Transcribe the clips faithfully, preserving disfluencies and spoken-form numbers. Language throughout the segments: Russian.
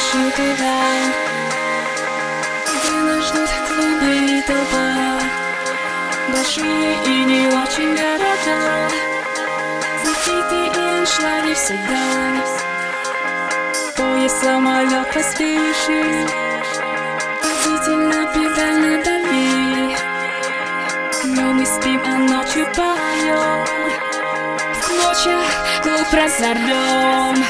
спеши туда, где нас ждут клубы и толпа, большие и не очень города, зафиты и аншлаги всегда. Поезд, самолет поспешит, водитель педаль надави, но мы спим, а ночью поем, в клочья клуб разорвем.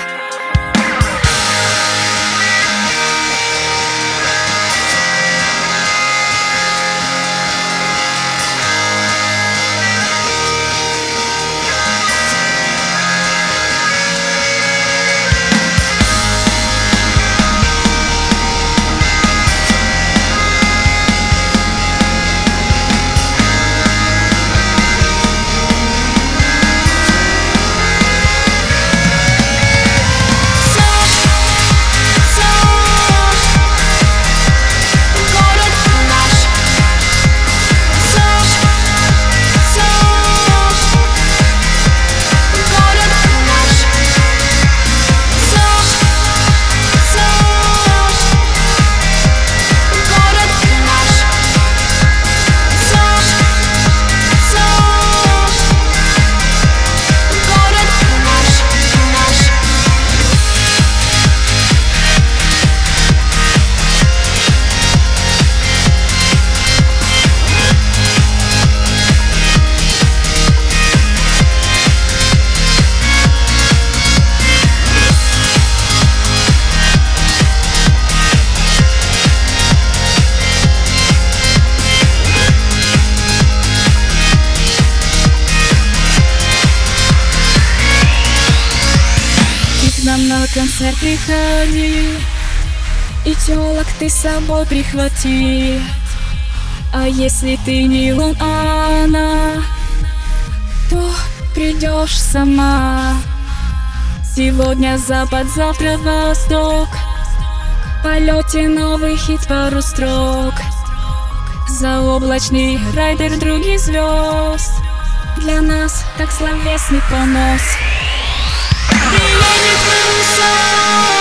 К нам на концерт приходи, и тёлок ты с собой прихвати. А если ты не он, а она, то придешь сама. Сегодня запад, завтра восток, в полете новый хит, пару строк. Заоблачный райдер других звезд, для нас так словесный понос. Приедет Руслан.